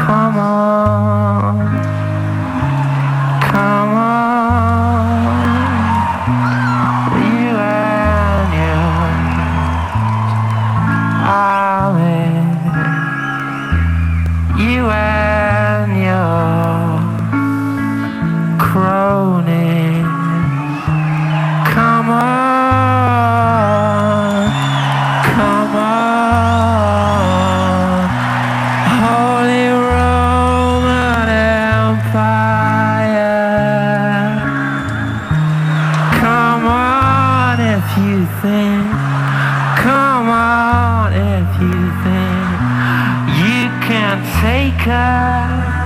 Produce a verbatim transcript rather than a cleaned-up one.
Come on, come on, you and your army, you and your cronies. Come on, come on, Holy Roman Empire. Come on if you think, come on if you think you can take us.